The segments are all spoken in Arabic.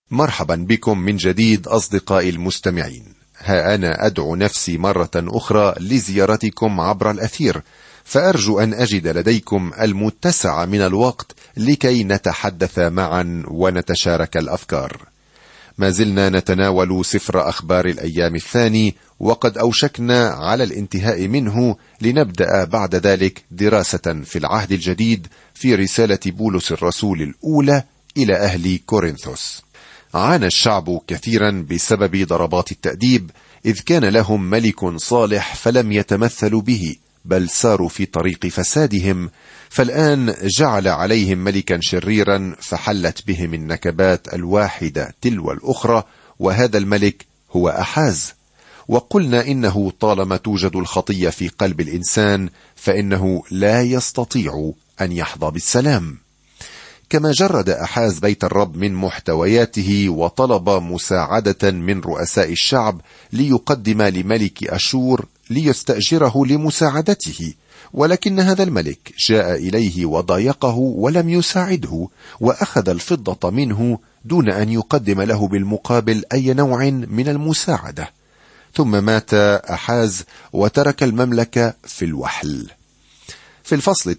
مرحبا بكم من جديد أصدقائي المستمعين. ها أنا أدعو نفسي مرة أخرى لزيارتكم عبر الأثير، فأرجو أن أجد لديكم المتسع من الوقت لكي نتحدث معا ونتشارك الأفكار. ما زلنا نتناول سفر أخبار الأيام الثاني، وقد أوشكنا على الانتهاء منه، لنبدأ بعد ذلك دراسة في العهد الجديد في رسالة بولس الرسول الأولى إلى أهل كورنثوس. عانى الشعب كثيرا بسبب ضربات التأديب، إذ كان لهم ملك صالح فلم يتمثلوا به، بل ساروا في طريق فسادهم. فالآن جعل عليهم ملكا شريرا، فحلت بهم النكبات الواحدة تلو الأخرى، وهذا الملك هو أحاز. وقلنا إنه طالما توجد الخطية في قلب الإنسان فإنه لا يستطيع أن يحظى بالسلام. كما جرد أحاز بيت الرب من محتوياته وطلب مساعدة من رؤساء الشعب ليقدم لملك أشور ليستأجره لمساعدته، ولكن هذا الملك جاء إليه وضايقه ولم يساعده، وأخذ الفضة منه دون أن يقدم له بالمقابل أي نوع من المساعدة. ثم مات أحاز وترك المملكة في الوحل. في الفصل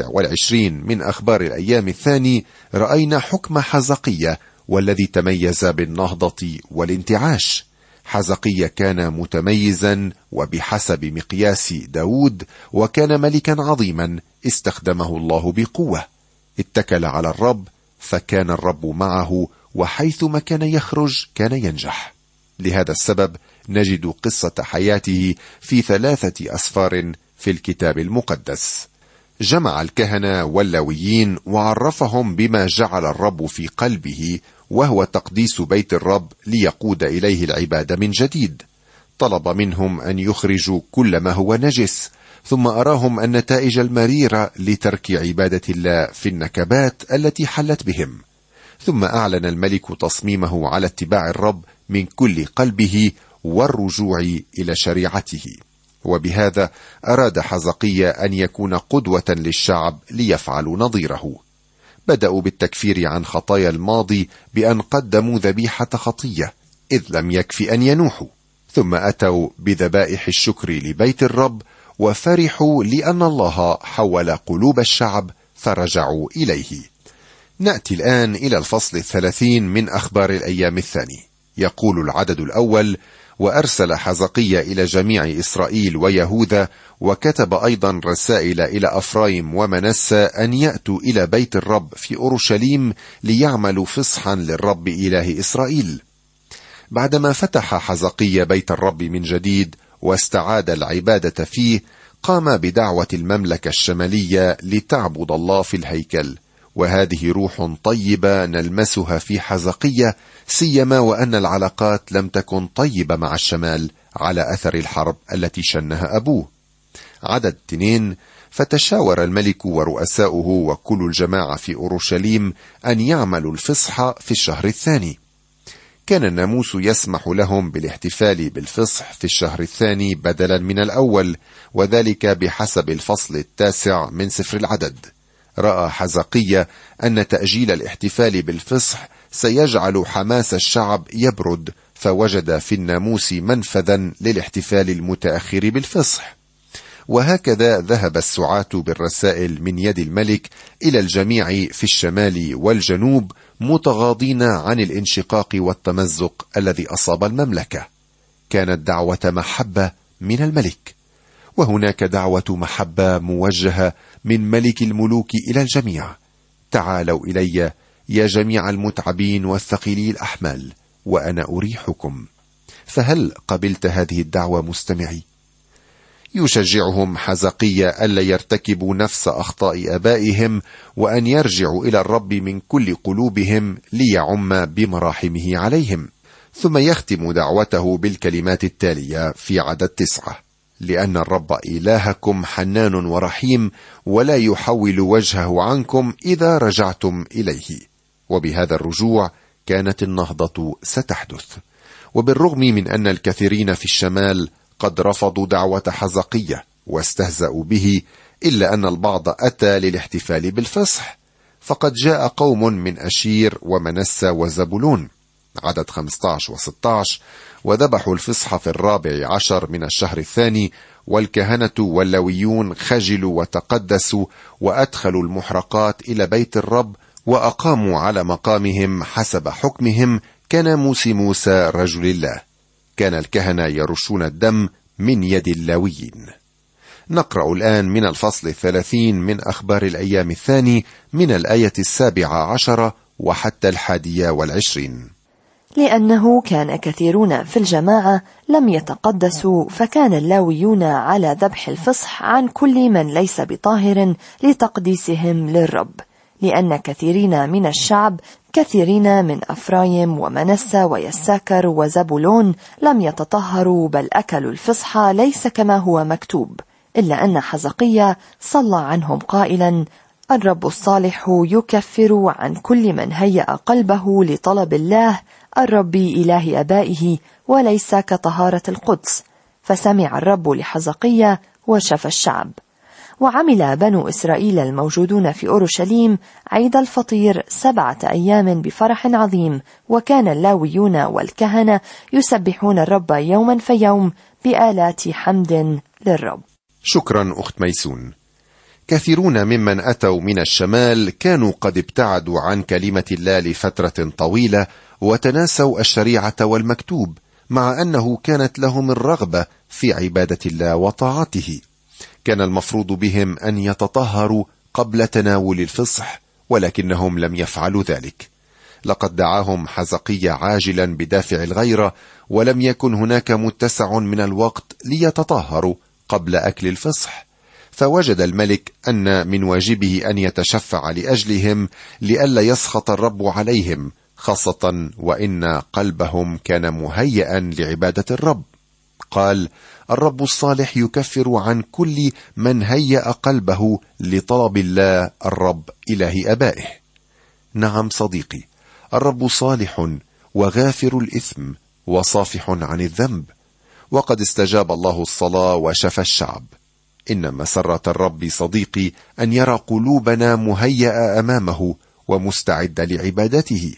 29 من أخبار الأيام الثاني رأينا حكم حزقية، والذي تميز بالنهضة والانتعاش. حزقية كان متميزا وبحسب مقياس داود، وكان ملكا عظيما استخدمه الله بقوة. اتكل على الرب فكان الرب معه، وحيثما كان يخرج كان ينجح. لهذا السبب نجد قصة حياته في 3 أسفار في الكتاب المقدس. جمع الكهنة واللاويين وعرفهم بما جعل الرب في قلبه، وهو تقديس بيت الرب ليقود إليه العبادة من جديد. طلب منهم أن يخرجوا كل ما هو نجس، ثم أراهم النتائج المريرة لترك عبادة الله في النكبات التي حلت بهم. ثم أعلن الملك تصميمه على اتباع الرب من كل قلبه والرجوع إلى شريعته، وبهذا أراد حزقية أن يكون قدوة للشعب ليفعلوا نظيره. بدأوا بالتكفير عن خطايا الماضي بأن قدموا ذبيحة خطية، إذ لم يكفي أن ينوحوا. ثم أتوا بذبائح الشكر لبيت الرب، وفرحوا لأن الله حول قلوب الشعب فرجعوا إليه. نأتي الآن إلى الفصل 30 من أخبار الأيام الثاني. يقول العدد الأول: وأرسل حزقية إلى جميع إسرائيل ويهوذا، وكتب أيضا رسائل إلى أفرايم ومنسى أن يأتوا إلى بيت الرب في أورشليم ليعملوا فصحا للرب إله إسرائيل. بعدما فتح حزقية بيت الرب من جديد واستعاد العبادة فيه، قام بدعوة المملكة الشمالية لتعبد الله في الهيكل، وهذه روح طيبة نلمسها في حزقية، سيما وأن العلاقات لم تكن طيبة مع الشمال على أثر الحرب التي شنها أبوه. عدد 2: فتشاور الملك ورؤساؤه وكل الجماعة في أورشليم أن يعملوا الفصح في الشهر الثاني. كان الناموس يسمح لهم بالاحتفال بالفصح في الشهر الثاني بدلا من الأول، وذلك بحسب الفصل 9 من سفر العدد. رأى حزقية أن تأجيل الاحتفال بالفصح سيجعل حماس الشعب يبرد، فوجد في الناموس منفذا للاحتفال المتأخر بالفصح. وهكذا ذهب السعاة بالرسائل من يد الملك إلى الجميع في الشمال والجنوب، متغاضين عن الانشقاق والتمزق الذي أصاب المملكة. كانت دعوة محبة من الملك، وهناك دعوة محبة موجهة من ملك الملوك إلى الجميع: تعالوا إلي يا جميع المتعبين والثقيلي الأحمال وأنا أريحكم. فهل قبلت هذه الدعوة مستمعي؟ يشجعهم حزقية ألا يرتكبوا نفس أخطاء آبائهم، وأن يرجعوا إلى الرب من كل قلوبهم ليعم بمراحمه عليهم. ثم يختم دعوته بالكلمات التالية في عدد 9: لأن الرب إلهكم حنان ورحيم، ولا يحول وجهه عنكم إذا رجعتم إليه. وبهذا الرجوع كانت النهضة ستحدث. وبالرغم من أن الكثيرين في الشمال قد رفضوا دعوة حزقية واستهزأوا به، إلا أن البعض أتى للاحتفال بالفصح. فقد جاء قوم من أشير ومنسى وزبولون، عدد 15 و16. وذبحوا الفصح في 14 من الشهر الثاني، والكهنة واللويون خجلوا وتقدسوا، وأدخلوا المحرقات إلى بيت الرب، وأقاموا على مقامهم حسب حكمهم كناموس موسى رجل الله. كان الكهنة يرشون الدم من يد اللاويين. نقرأ الآن من الفصل 30 من أخبار الأيام الثاني من الآية 17 وحتى 21. لأنه كان كثيرون في الجماعة لم يتقدسوا، فكان اللاويون على ذبح الفصح عن كل من ليس بطاهر لتقديسهم للرب، لأن كثيرين من الشعب، كثيرين من أفرايم ومنسى ويساكر وزبولون لم يتطهروا، بل أكلوا الفصح ليس كما هو مكتوب، إلا أن حزقيا صلى عنهم قائلا: الرب الصالح يكفر عن كل من هيأ قلبه لطلب الله الرب إله آبائه، وليس كطهارة القدس. فسمع الرب لحزقيا وشفى الشعب. وعمل بنو إسرائيل الموجودون في أورشليم عيد الفطير 7 أيام بفرح عظيم، وكان اللاويون والكهنة يسبحون الرب يوما فيوم بآلات حمد للرب. شكرا أخت ميسون. كثيرون ممن أتوا من الشمال كانوا قد ابتعدوا عن كلمة الله لفترة طويلة، وتناسوا الشريعة والمكتوب، مع أنه كانت لهم الرغبة في عبادة الله وطاعته. كان المفروض بهم أن يتطهروا قبل تناول الفصح، ولكنهم لم يفعلوا ذلك. لقد دعاهم حزقيا عاجلا بدافع الغيرة، ولم يكن هناك متسع من الوقت ليتطهروا قبل أكل الفصح. فوجد الملك أن من واجبه أن يتشفع لأجلهم لئلا يسخط الرب عليهم، خاصة وإن قلبهم كان مهيئا لعبادة الرب. قال: الرب الصالح يكفر عن كل من هيأ قلبه لطلب الله الرب إله آبائه. نعم صديقي، الرب صالح وغافر الإثم وصافح عن الذنب، وقد استجاب الله الصلاة وشفى الشعب. إن مسرة الرب صديقي أن يرى قلوبنا مهيئة أمامه ومستعدة لعبادته.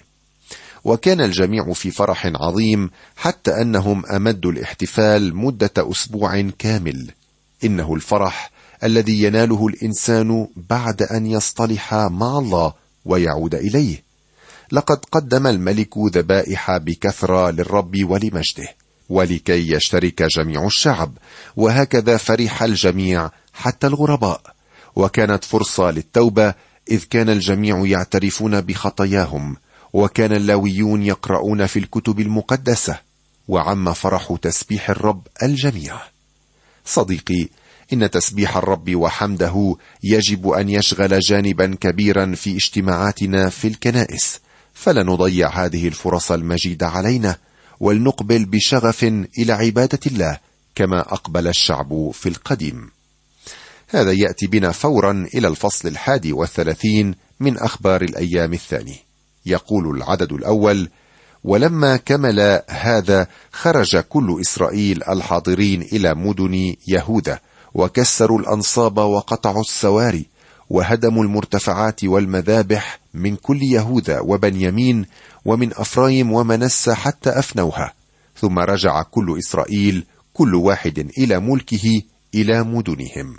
وكان الجميع في فرح عظيم، حتى أنهم أمدوا الاحتفال مدة أسبوع كامل. إنه الفرح الذي يناله الإنسان بعد أن يصطلح مع الله ويعود إليه. لقد قدم الملك ذبائح بكثرة للرب ولمجده، ولكي يشترك جميع الشعب، وهكذا فرح الجميع حتى الغرباء. وكانت فرصة للتوبة، إذ كان الجميع يعترفون بخطاياهم، وكان اللاويون يقرؤون في الكتب المقدسة، وعم فرح تسبيح الرب الجميع. صديقي، إن تسبيح الرب وحمده يجب أن يشغل جانبا كبيرا في اجتماعاتنا في الكنائس، فلا نضيع هذه الفرص المجيدة علينا، ولنقبل بشغف إلى عبادة الله كما أقبل الشعب في القديم. هذا يأتي بنا فورا إلى الفصل 31 من أخبار الأيام الثاني. يقول العدد الأول: ولما كمل هذا خرج كل إسرائيل الحاضرين إلى مدن يهوذا، وكسروا الأنصاب وقطعوا السواري، وهدموا المرتفعات والمذابح من كل يهوذا وبنيامين ومن أفرايم ومنسى حتى أفنوها. ثم رجع كل إسرائيل كل واحد إلى ملكه إلى مدنهم.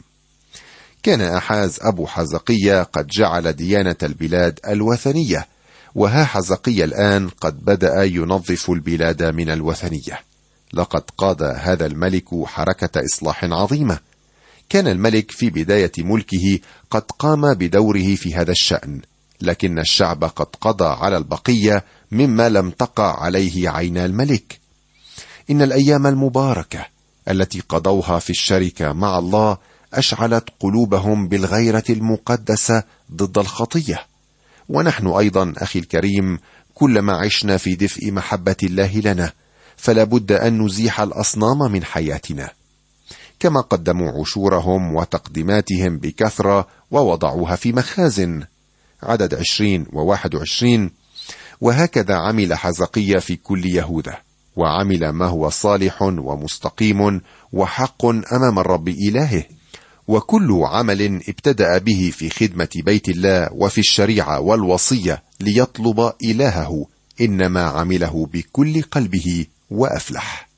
كان أحاز أبو حزقيا قد جعل ديانة البلاد الوثنية، وها حزقيا الآن قد بدأ ينظف البلاد من الوثنية. لقد قاد هذا الملك حركة إصلاح عظيمة. كان الملك في بداية ملكه قد قام بدوره في هذا الشأن، لكن الشعب قد قضى على البقية مما لم تقع عليه عين الملك. إن الأيام المباركة التي قضوها في الشركة مع الله أشعلت قلوبهم بالغيرة المقدسة ضد الخطية. ونحن أيضا أخي الكريم، كلما عشنا في دفء محبة الله لنا، فلا بد أن نزيح الأصنام من حياتنا. كما قدموا عشورهم وتقديماتهم بكثرة ووضعوها في مخازن. عدد 20 و21: وهكذا عمل حزقيا في كل يهوذا، وعمل ما هو صالح ومستقيم وحق أمام الرب إلهه. وكل عمل ابتدأ به في خدمة بيت الله وفي الشريعة والوصية ليطلب إلهه، إنما عمله بكل قلبه وأفلح.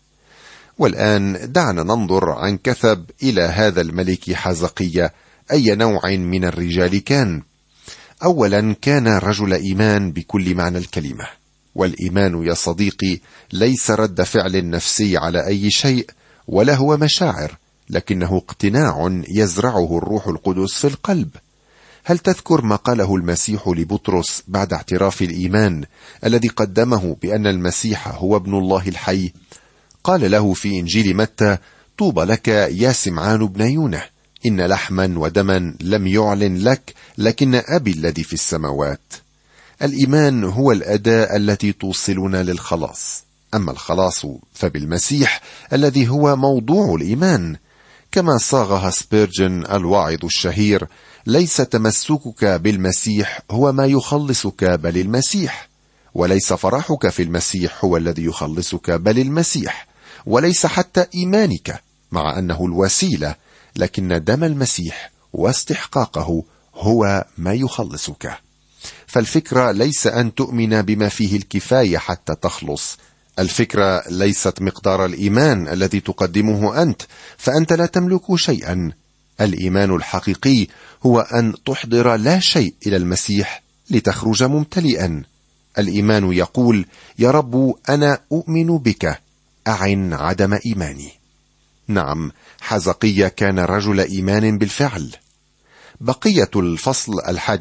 والآن دعنا ننظر عن كثب إلى هذا الملك حزقية أي نوع من الرجال كان. أولا كان رجل إيمان بكل معنى الكلمة، والإيمان يا صديقي ليس رد فعل نفسي على أي شيء ولا هو مشاعر، لكنه اقتناع يزرعه الروح القدس في القلب. هل تذكر ما قاله المسيح لبطرس بعد اعتراف الإيمان الذي قدمه بأن المسيح هو ابن الله الحي؟ قال له في إنجيل متى: طوبى لك يا سمعان بن يونه، إن لحما ودما لم يعلن لك، لكن أبي الذي في السماوات. الإيمان هو الأداة التي توصلنا للخلاص، أما الخلاص فبالمسيح الذي هو موضوع الإيمان. كما صاغها سبيرجن الواعظ الشهير: ليس تمسكك بالمسيح هو ما يخلصك بل المسيح، وليس فرحك في المسيح هو الذي يخلصك بل المسيح، وليس حتى إيمانك مع أنه الوسيلة، لكن دم المسيح واستحقاقه هو ما يخلصك. فالفكرة ليس أن تؤمن بما فيه الكفاية حتى تخلص، الفكرة ليست مقدار الإيمان الذي تقدمه أنت، فأنت لا تملك شيئا. الإيمان الحقيقي هو أن تحضر لا شيء إلى المسيح لتخرج ممتلئا. الإيمان يقول: يا رب أنا أؤمن بك، أعن عدم إيماني. نعم، حزقية كان رجل إيمان بالفعل. بقية الفصل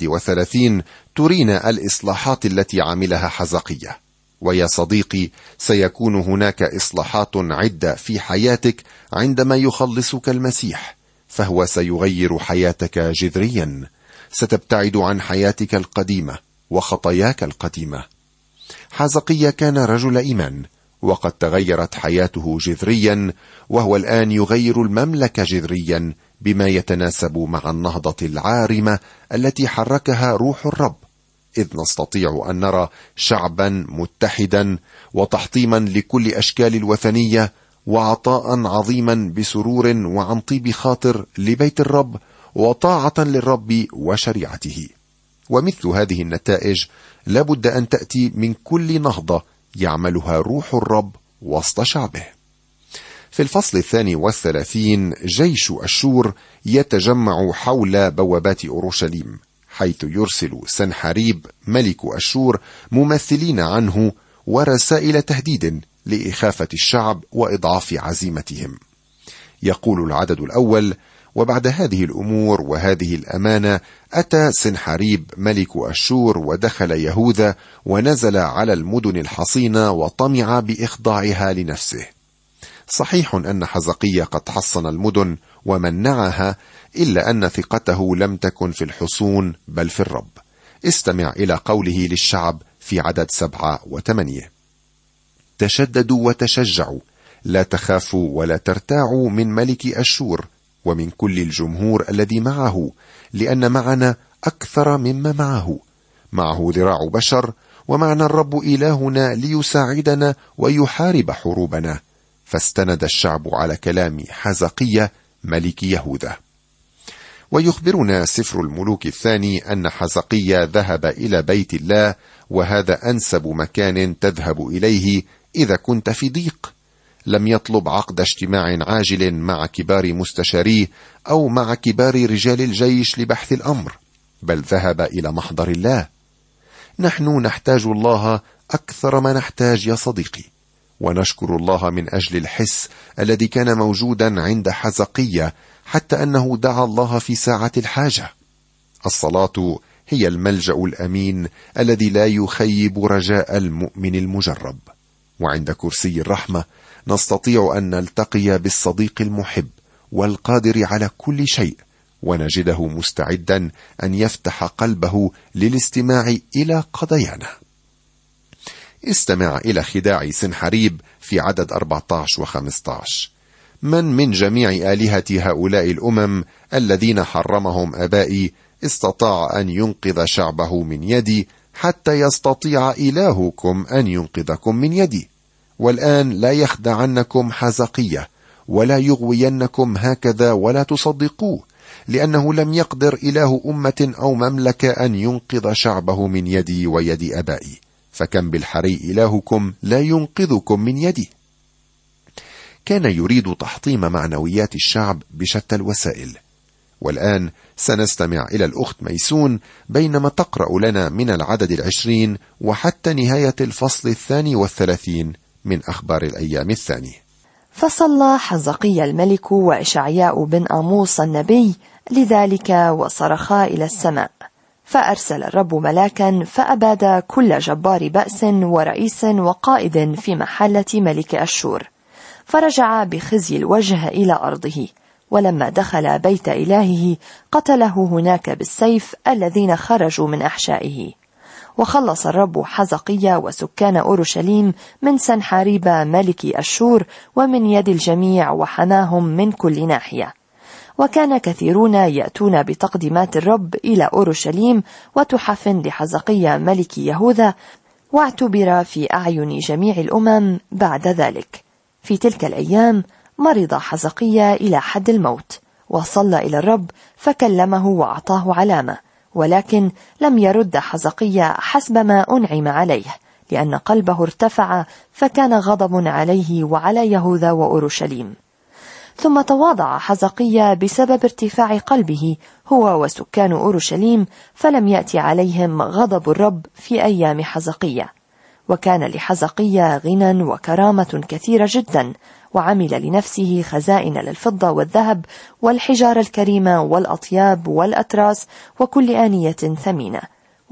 31 ترينا الإصلاحات التي عملها حزقية. ويا صديقي، سيكون هناك إصلاحات عدة في حياتك عندما يخلصك المسيح، فهو سيغير حياتك جذريا. ستبتعد عن حياتك القديمة وخطاياك القديمة. حزقية كان رجل إيمان، وقد تغيرت حياته جذريا، وهو الآن يغير المملكة جذريا بما يتناسب مع النهضة العارمة التي حركها روح الرب، إذ نستطيع أن نرى شعبا متحدا وتحطيما لكل أشكال الوثنية، وعطاء عظيما بسرور وعن طيب خاطر لبيت الرب، وطاعة للرب وشريعته. ومثل هذه النتائج لابد أن تأتي من كل نهضة يعملها روح الرب وسط شعبه. في الفصل 32 جيش أشور يتجمع حول بوابات أورشليم، حيث يرسل سنحريب ملك أشور ممثلين عنه ورسائل تهديد لإخافة الشعب وإضعاف عزيمتهم. يقول العدد الأول: وبعد هذه الأمور وهذه الأمانة أتى سنحريب ملك أشور ودخل يهوذا ونزل على المدن الحصينة وطمع بإخضاعها لنفسه. صحيح أن حزقية قد حصن المدن ومنعها، إلا أن ثقته لم تكن في الحصون بل في الرب. استمع إلى قوله للشعب في عدد 7 و8: تشددوا وتشجعوا، لا تخافوا ولا ترتاعوا من ملك أشور ومن كل الجمهور الذي معه، لأن معنا أكثر مما معه ذراع بشر، ومعنا الرب إلهنا ليساعدنا ويحارب حروبنا. فاستند الشعب على كلام حزقية ملك يهوذا. ويخبرنا سفر الملوك الثاني أن حزقية ذهب إلى بيت الله، وهذا أنسب مكان تذهب إليه إذا كنت في ضيق. لم يطلب عقد اجتماع عاجل مع كبار مستشاريه أو مع كبار رجال الجيش لبحث الأمر، بل ذهب إلى محضر الله. نحن نحتاج الله أكثر ما نحتاج يا صديقي، ونشكر الله من أجل الحس الذي كان موجودا عند حزقية، حتى أنه دعا الله في ساعة الحاجة. الصلاة هي الملجأ الأمين الذي لا يخيب رجاء المؤمن المجرب. وعند كرسي الرحمة نستطيع أن نلتقي بالصديق المحب والقادر على كل شيء، ونجده مستعدا أن يفتح قلبه للاستماع إلى قضايانا. استمع إلى خداع سنحريب في عدد 14 و15: من جميع آلهة هؤلاء الأمم الذين حرمهم آبائي استطاع أن ينقذ شعبه من يدي، حتى يستطيع إلهكم أن ينقذكم من يدي. والآن لا يخدعنكم حزقية ولا يغوينكم هكذا ولا تصدقوه، لأنه لم يقدر إله أمة أو مملكة أن ينقذ شعبه من يدي ويد آبائي، فكم بالحري إلهكم لا ينقذكم من يده. كان يريد تحطيم معنويات الشعب بشتى الوسائل. والآن سنستمع إلى الأخت ميسون بينما تقرأ لنا من العدد 20 وحتى نهاية الفصل 32 من أخبار الأيام الثاني. فصلى حزقيا الملك وإشعياء بن آموس النبي لذلك وصرخا إلى السماء، فأرسل الرب ملاكا فأباد كل جبار بأس ورئيس وقائد في محلة ملك أشور، فرجع بخزي الوجه إلى أرضه. ولما دخل بيت إلهه قتله هناك بالسيف الذين خرجوا من أحشائه. وخلص الرب حزقيا وسكان أورشليم من سنحاريب ملك أشور ومن يد الجميع، وحماهم من كل ناحية. وكان كثيرون يأتون بتقديمات الرب إلى أورشليم وتحف لحزقيا ملك يهوذا، واعتبر في أعين جميع الأمم بعد ذلك. في تلك الأيام مرض حزقيا إلى حد الموت، وصلى إلى الرب فكلمه وأعطاه علامة، ولكن لم يرد حزقيا حسب ما أنعم عليه، لأن قلبه ارتفع، فكان غضب عليه وعلى يهوذا وأورشليم. ثم تواضع حزقيا بسبب ارتفاع قلبه هو وسكان أورشليم، فلم يأتي عليهم غضب الرب في أيام حزقيا. وكان لحزقيا غنى وكرامة كثيرة جدا، وعمل لنفسه خزائن للفضة والذهب والحجارة الكريمة والأطياب والأتراس وكل آنية ثمينة،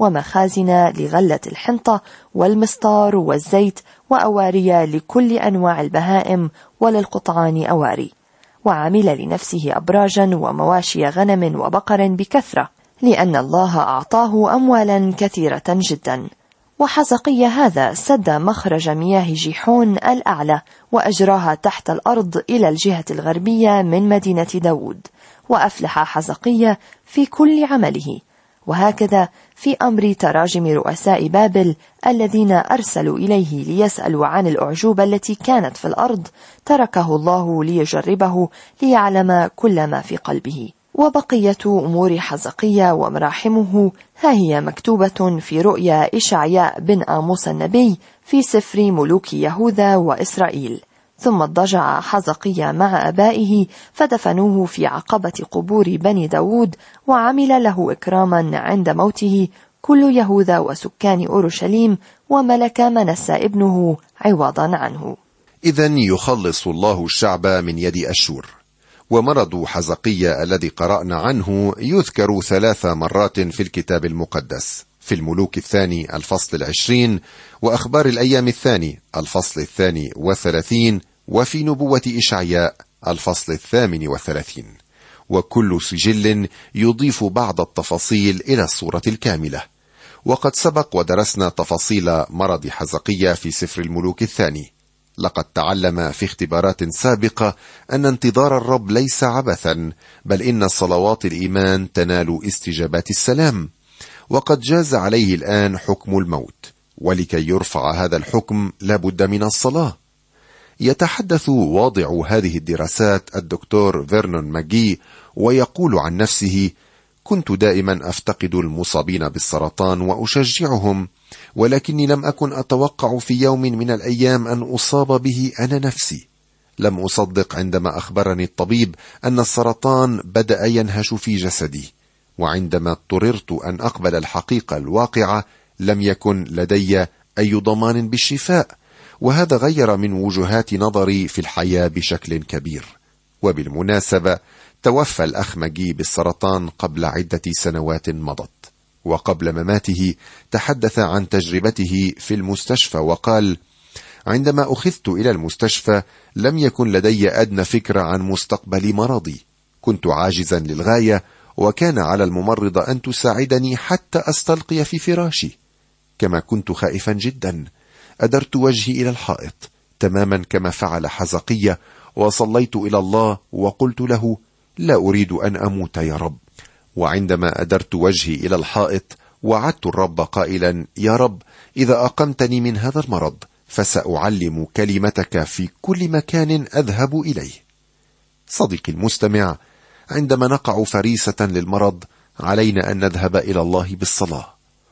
ومخازن لغلة الحنطة والمسطار والزيت، وأواري لكل أنواع البهائم وللقطعان أواري. وعمل لنفسه أبراجا ومواشي غنم وبقر بكثرة، لأن الله أعطاه أموالا كثيرة جدا. وحزقيا هذا سد مخرج مياه جيحون الأعلى وأجراها تحت الأرض إلى الجهة الغربية من مدينة داود، وأفلح حزقيا في كل عمله. وهكذا في أمر تراجم رؤساء بابل الذين أرسلوا إليه ليسألوا عن الأعجوبة التي كانت في الأرض، تركه الله ليجربه ليعلم كل ما في قلبه. وبقية أمور حزقيا ومراحمه ها هي مكتوبة في رؤيا إشعياء بن آموس النبي في سفر ملوك يهوذا وإسرائيل. ثم اضطجع حزقيا مع أبائه فدفنوه في عقبة قبور بني داود، وعمل له إكراما عند موته كل يهوذا وسكان أورشليم، وملك منسى ابنه عوضا عنه. إذن يخلص الله الشعب من يد أشور. ومرض حزقيا الذي قرأنا عنه يذكر 3 مرات في الكتاب المقدس، في الملوك الثاني الفصل 20، وأخبار الأيام الثاني الفصل 32، وفي نبوة إشعياء الفصل 38. وكل سجل يضيف بعض التفاصيل إلى الصورة الكاملة. وقد سبق ودرسنا تفاصيل مرض حزقيا في سفر الملوك الثاني. لقد تعلم في اختبارات سابقة أن انتظار الرب ليس عبثا، بل إن صلوات الإيمان تنال استجابات السلام. وقد جاز عليه الآن حكم الموت، ولكي يرفع هذا الحكم لابد من الصلاة. يتحدث واضع هذه الدراسات الدكتور فيرنون ماجي ويقول عن نفسه: كنت دائما أفتقد المصابين بالسرطان وأشجعهم، ولكني لم أكن أتوقع في يوم من الأيام أن أصاب به أنا نفسي. لم أصدق عندما أخبرني الطبيب أن السرطان بدأ ينهش في جسدي، وعندما اضطررت أن أقبل الحقيقة الواقعة لم يكن لدي أي ضمان بالشفاء، وهذا غير من وجهات نظري في الحياة بشكل كبير. وبالمناسبة توفى الأخ ماجي بالسرطان قبل عدة سنوات مضت، وقبل مماته تحدث عن تجربته في المستشفى وقال: عندما أخذت إلى المستشفى لم يكن لدي أدنى فكرة عن مستقبل مرضي، كنت عاجزا للغاية، وكان على الممرضة أن تساعدني حتى أستلقي في فراشي. كما كنت خائفا جدا، أدرت وجهي إلى الحائط تماما كما فعل حزقيا، وصليت إلى الله وقلت له: لا أريد أن أموت يا رب. وعندما أدرت وجهي إلى الحائط وعدت الرب قائلا: يا رب، إذا أقمتني من هذا المرض فسأعلم كلمتك في كل مكان أذهب إليه. صديقي المستمع، عندما نقع فريسة للمرض علينا أن نذهب إلى الله بالصلاة،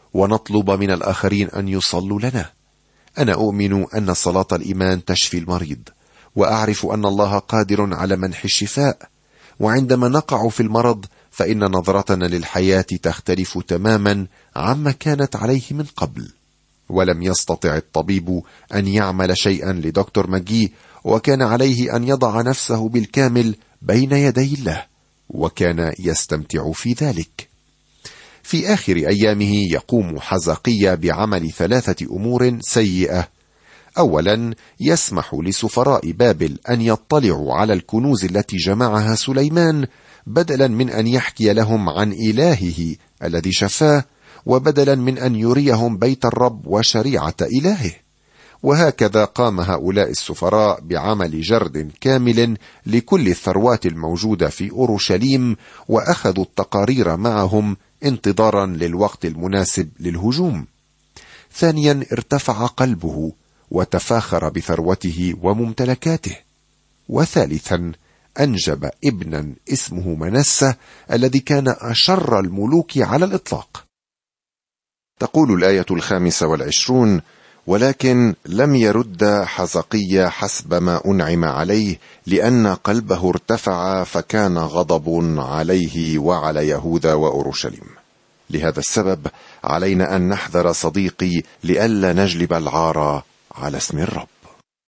ونطلب من الآخرين أن يصلوا لنا. أنا أؤمن أن صلاة الإيمان تشفي المريض، وأعرف أن الله قادر على منح الشفاء، وعندما نقع في المرض فإن نظرتنا للحياة تختلف تماما عما كانت عليه من قبل. ولم يستطع الطبيب أن يعمل شيئا لدكتور ماجي، وكان عليه أن يضع نفسه بالكامل بين يدي الله، وكان يستمتع في ذلك. في آخر أيامه يقوم حزقيا بعمل 3 أمور سيئة. أولا، يسمح لسفراء بابل أن يطلعوا على الكنوز التي جمعها سليمان، بدلا من أن يحكي لهم عن إلهه الذي شفاه، وبدلا من أن يريهم بيت الرب وشريعة إلهه. وهكذا قام هؤلاء السفراء بعمل جرد كامل لكل الثروات الموجودة في أورشليم، وأخذوا التقارير معهم انتظارا للوقت المناسب للهجوم. ثانيا، ارتفع قلبه وتفاخر بثروته وممتلكاته. وثالثا، أنجب ابنا اسمه منسى الذي كان أشر الملوك على الإطلاق. تقول الآية 25: ولكن لم يرد حزقيا حسب ما أنعم عليه، لأن قلبه ارتفع، فكان غضب عليه وعلى يهوذا وأورشليم. لهذا السبب علينا أن نحذر صديقي لئلا نجلب العار على اسم الرب.